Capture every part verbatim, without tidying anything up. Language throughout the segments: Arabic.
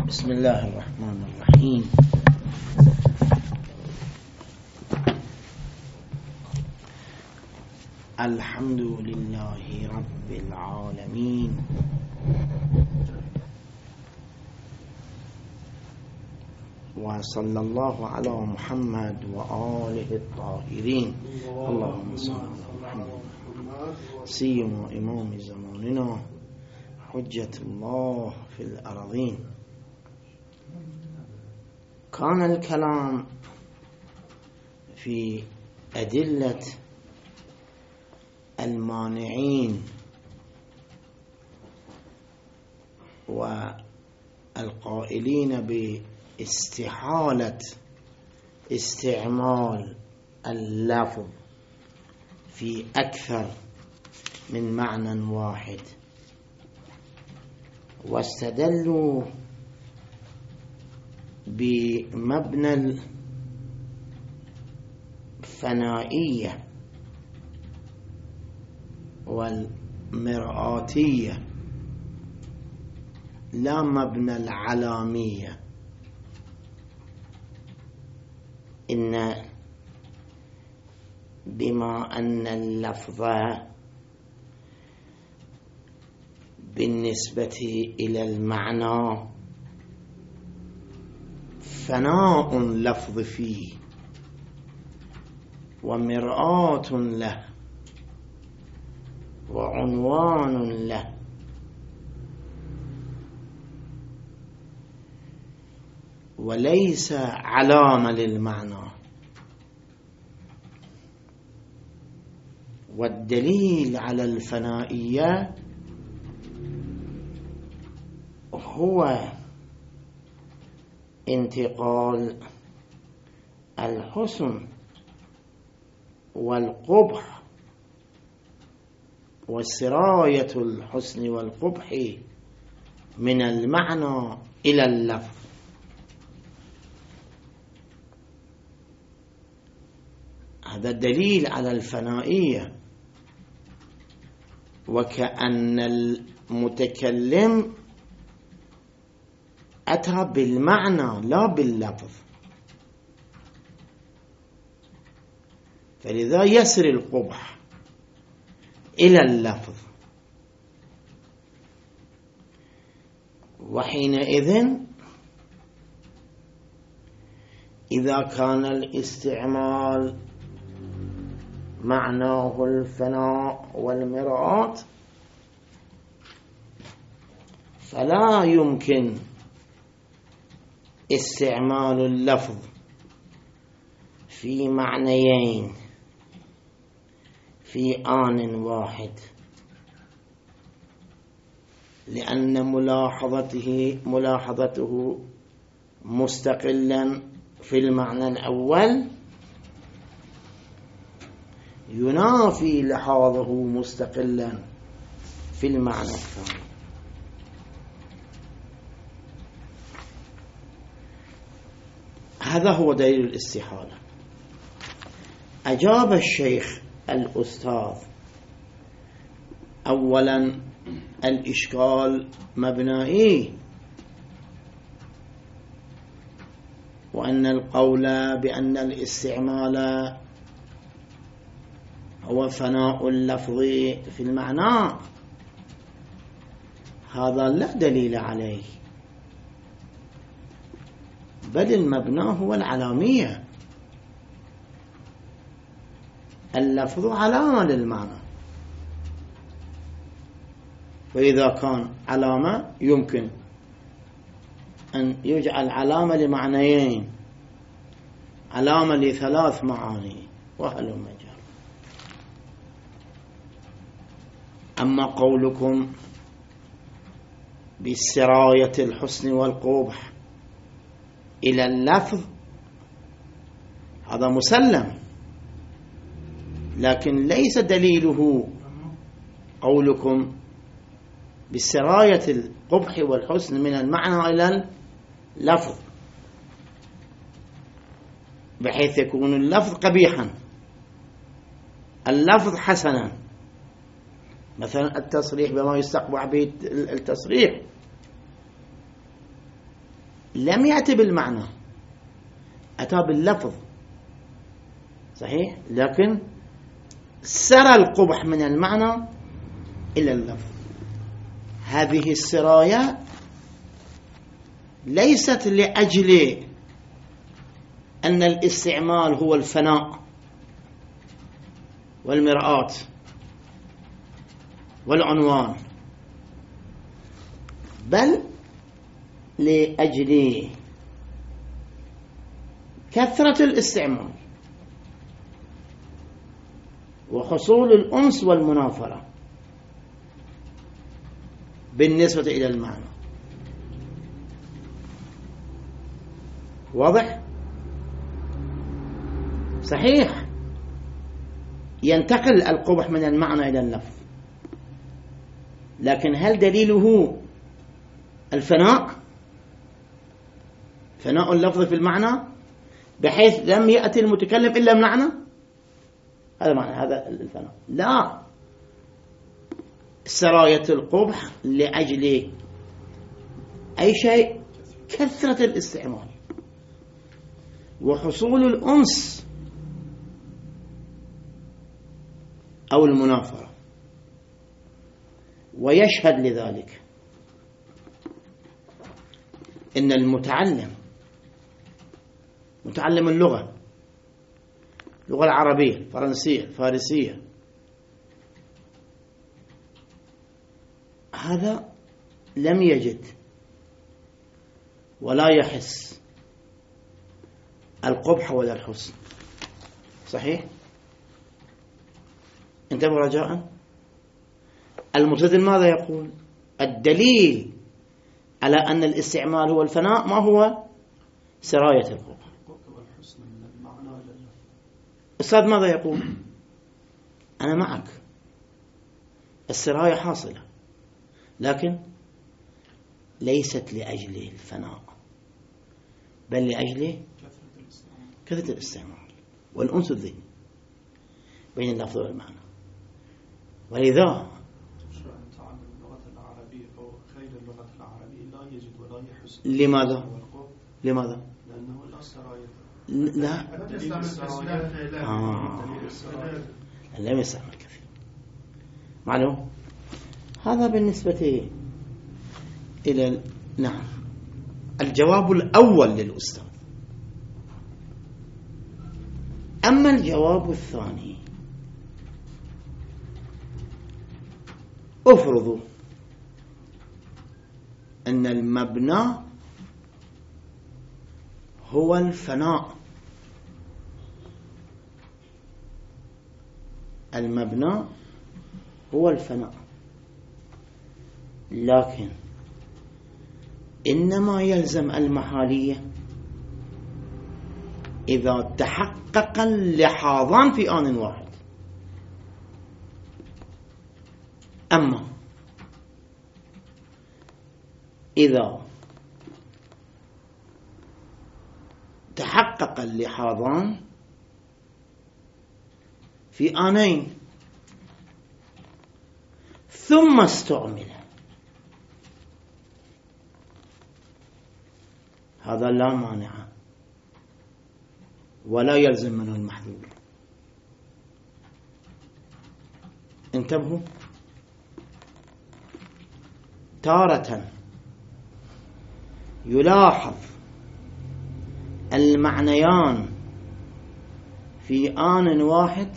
بسم الله الرحمن الرحيم. الحمد لله رب العالمين، وصلى الله على محمد وآله الطاهرين. اللهم صل على محمد سيما إمام زماننا حجة الله في الأرضين. كان الكلام في أدلة المانعين والقائلين باستحالة استعمال اللفظ في أكثر من معنى واحد، واستدلوا بمبنى الفنائية والمرآتية لا مبنى العلامية. إن بما أن اللفظ بالنسبة إلى المعنى فناء لفظ فيه ومرآة له وعنوان له، وليس علامة للمعنى. والدليل على الفنائية هو انتقال الحسن والقبح وسراية الحسن والقبح من المعنى إلى اللفظ. هذا دليل على الفنائية، وكأن المتكلم أتى بالمعنى لا باللفظ، فلذا يسر القبح إلى اللفظ. وحينئذ إذا كان الاستعمال معناه الفناء والمرآة، فلا يمكن استعمال اللفظ في معنيين في آن واحد، لأن ملاحظته ملاحظته مستقلا في المعنى الأول ينافي لحاظه مستقلا في المعنى الثاني. هذا هو دليل الاستحالة. أجاب الشيخ الأستاذ: أولا الإشكال مبنائي، وأن القول بأن الاستعمال هو فناء اللفظ في المعنى هذا لا دليل عليه، بل المبنى هو العلامية. اللفظ علامة للمعنى، وإذا كان علامة يمكن أن يجعل علامة لمعنيين، علامة لثلاث معاني، وهلم جرا. أما قولكم بسراية الحسن والقبح إلى اللفظ هذا مسلم، لكن ليس دليله قولكم بسراية القبح والحسن من المعنى إلى اللفظ، بحيث يكون اللفظ قبيحا اللفظ حسنا. مثلا التصريح بما يستقبح به التصريح لم يأتي بالمعنى، أتى باللفظ صحيح، لكن سرى القبح من المعنى إلى اللفظ. هذه السراية ليست لأجل أن الاستعمال هو الفناء والمرآة والعنوان، بل لأجل كثرة الاستعمال وحصول الأنس والمنافرة بالنسبة إلى المعنى. واضح؟ صحيح ينتقل القبح من المعنى إلى اللفظ، لكن هل دليله الفناء، فناء اللفظ في المعنى بحيث لم يأتي المتكلم إلا بمعنى؟ هذا معنى هذا الفناء. لا، سراية القبح لأجل أي شيء؟ كثرة الاستعمال وحصول الأنس أو المنافرة. ويشهد لذلك إن المتعلم متعلم اللغة، اللغة العربية الفرنسية الفارسية، هذا لم يجد ولا يحس القبح ولا الحسن. صحيح؟ انتبهوا رجاء. المعتزل ماذا يقول؟ الدليل على أن الاستعمال هو الفناء ما هو؟ سراية القبح. أستاذ ماذا يقول؟ أنا معك، السراية حاصلة، لكن ليست لأجل الفناء بل لأجل كثرة الاستعمال والأنس الذهني بين اللفظ والمعنى. ولذا لماذا؟ لماذا؟ لأنه لا سراية. لا آه. لم يستعمل كثير. معلوم؟ هذا بالنسبة إلى نعم الجواب الأول للأستاذ. أما الجواب الثاني، أفرضوا أن المبنى هو الفناء، المبنى هو الفناء، لكن إنما يلزم المحالية إذا تحقق اللحاظان في آن واحد. أما إذا تحقق اللحاظان في آنين ثم استعمل، هذا لا مانع ولا يلزم منه المحذور. انتبهوا، تارة يلاحظ المعنيان في آن واحد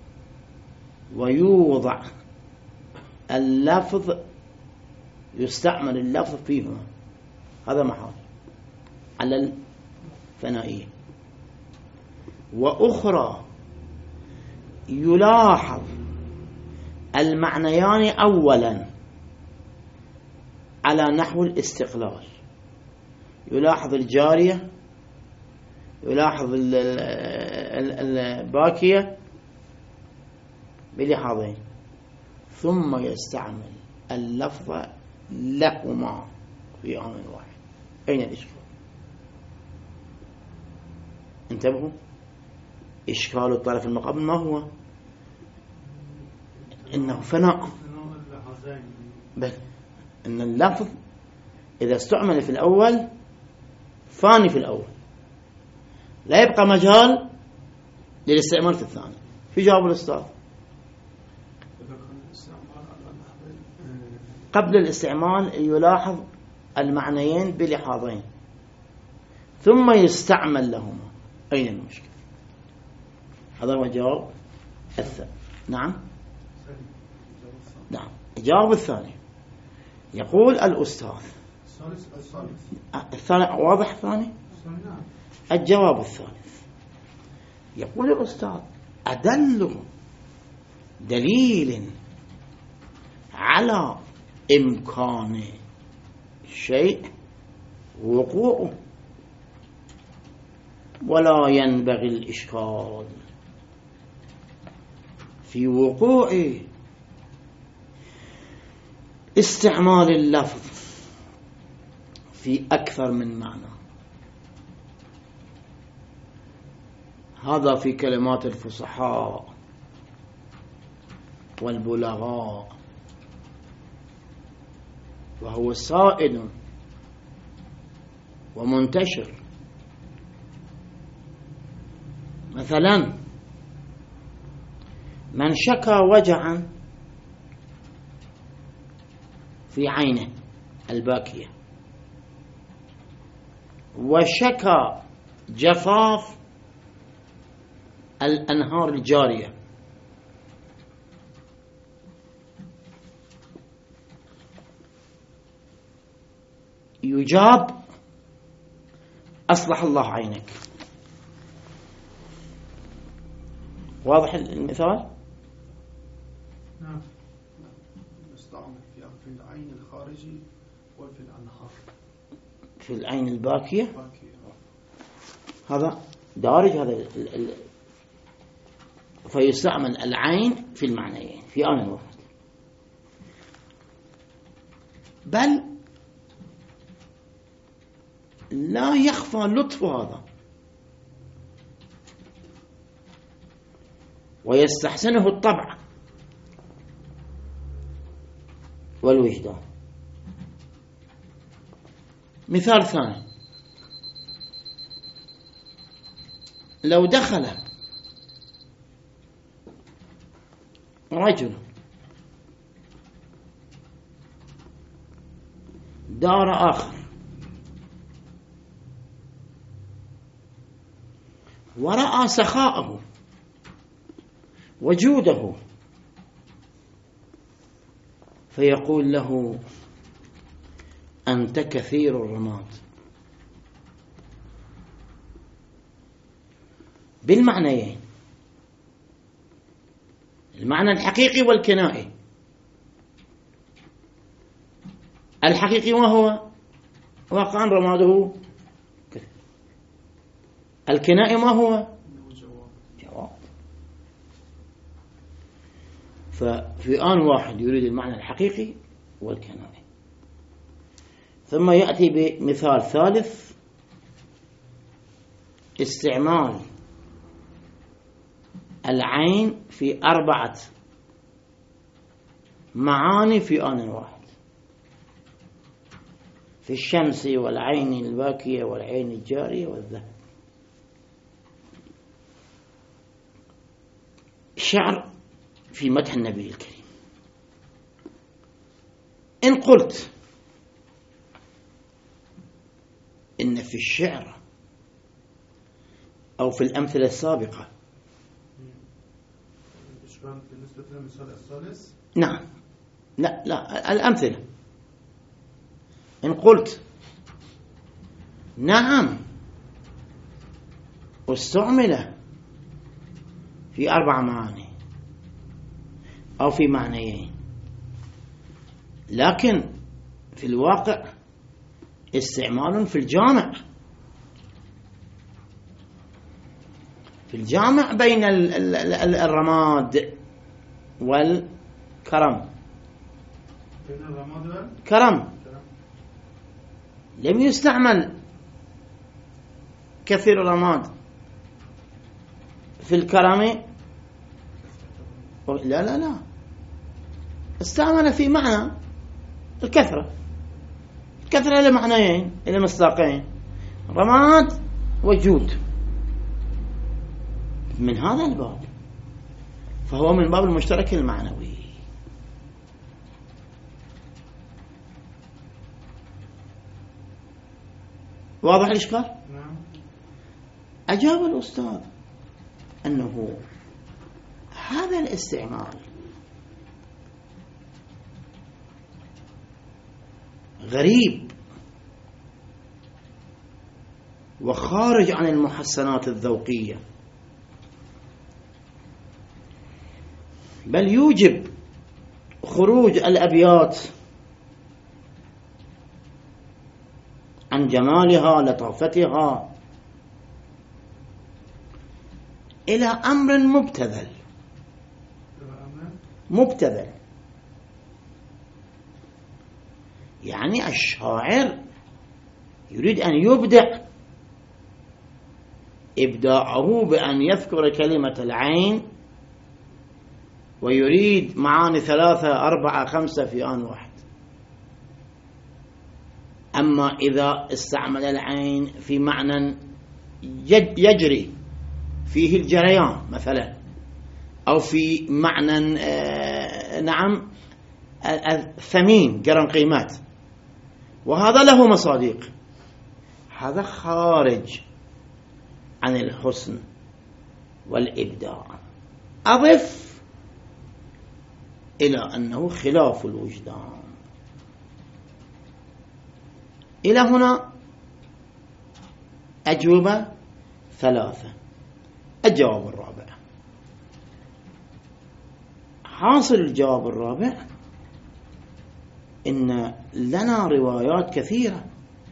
ويوضع اللفظ، يستعمل اللفظ فيهما، هذا محال على الفنائية. وأخرى يلاحظ المعنيان أولا على نحو الاستقلال، يلاحظ الجارية، يلاحظ الباكية بلحاظين، ثم يستعمل اللفظ لهما في آن واحد. أين الإشكال؟ انتبهوا، إشكال الطرف المقابل ما هو؟ إنه فناء، بل إن اللفظ إذا استعمل في الأول فاني في الأول، لا يبقى مجال للاستعمال في الثاني. في جواب الأستاذ؟ قبل الاستعمال يلاحظ المعنيين بلحاظين ثم يستعمل لهما. أين المشكلة؟ هذا هو الجواب الثاني. نعم نعم. الجواب الثاني يقول الأستاذ الثاني واضح. الثاني الجواب الثالث يقول الأستاذ أدل دليل على إمكان شيء وقوعه ولا ينبغي الإشكال في وقوع استعمال اللفظ في أكثر من معنى. هذا في كلمات الفصحاء والبلغاء، وهو سائد ومنتشر. مثلا من شكى وجعا في عينه الباكية، وشكى جفاف الأنهار الجارية، يجاب أصلح الله عينك. واضح المثال؟ نعم. نستعمل في العين الخارجي وفي الأنهار. في العين الباكية هذا دارج. هذا ال ال فيستعمل العين في المعنيين في آن واحد. بل لا يخفى لطف هذا ويستحسنه الطبع والوجدان. مثال ثاني، لو دخل رجل دار آخر ورأى سخاءه وجوده، فيقول له أنت كثير الرماد، بالمعنيين، المعنى الحقيقي والكنائي. الحقيقي ما هو؟ وكان رماده كثير. الكنائي ما هو؟ جواب. ففي آن واحد يريد المعنى الحقيقي والكنائي. ثم يأتي بمثال ثالث، استعمال العين في أربعة معاني في آن واحد، في الشمس والعين الباكية والعين الجارية والذهب. شعر في مدح النبي الكريم. إن قلت إن في الشعر أو في الأمثلة السابقة، بالنسبة للمثال الثالث، نعم لا لا الأمثلة، إن قلت نعم استعمل في أربع معاني أو في معنيين، لكن في الواقع استعمال في الجامع، في الجامع بين الرماد والكرم. بين الرماد والكرم لم يستعمل كثير الرماد في الكرم، لا لا لا، استعمل في معنى الكثرة. الكثرة إلى معنيين، إلى مصداقين. رماد وجود من هذا الباب، فهو من باب المشترك المعنوي. واضح الإشكال؟ نعم. أجاب الأستاذ أنه هذا الاستعمال غريب وخارج عن المحسنات الذوقية، بل يوجب خروج الأبيات عن جمالها لطافتها إلى أمر مبتذل مبتذل. يعني الشاعر يريد أن يبدع إبداعه بأن يذكر كلمة العين ويريد معاني ثلاثة أربعة خمسة في آن واحد. أما إذا استعمل العين في معنى يجري فيه الجريان مثلا، أو في معنى آه نعم الثمين قرن قيمات، وهذا له مصادق، هذا خارج عن الحسن والإبداع. أضف إلى أنه خلاف الوجدان. إلى هنا أجوبة ثلاثة. الجواب الرابع، حاصل الجواب الرابع إن لنا روايات كثيرة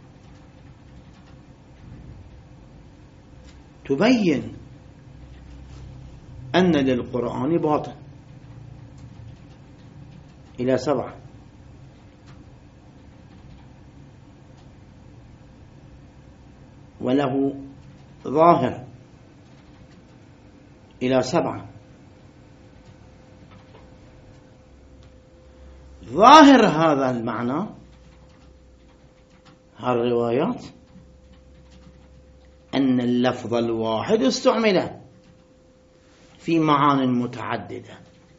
تبين أن للقرآن باطن إلى سبعة، وله ظاهر إلى سبعة. ظاهر هذا المعنى هالروايات أن اللفظ الواحد استعمل في معان متعددة،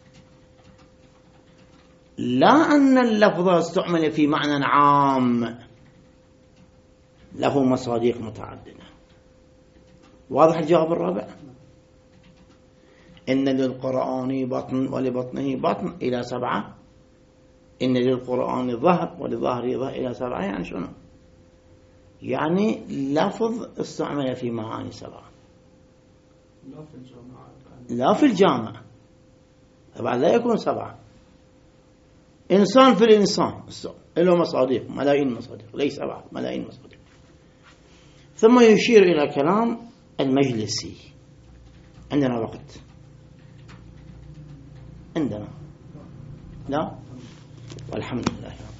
لا أن اللفظ استعمل في معنى عام له مصادق متعددة. واضح الجواب الرابع؟ إن للقرآن بطن ولبطنه بطن إلى سبعة، إن للقرآن ظهر ولظهره ظهر إلى سبعة. يعني شنو؟ يعني لفظ استعمل في معاني سبعة، لا في الجامعة لا في الجامعة طبعا لا يكون سبعة. إنسان في الإنسان له مصادق ملايين مصادق، ليس سبعة ملايين مصادق. ثم يشير إلى كلام المجلسي. عندنا وقت؟ عندنا لا؟ والحمد لله.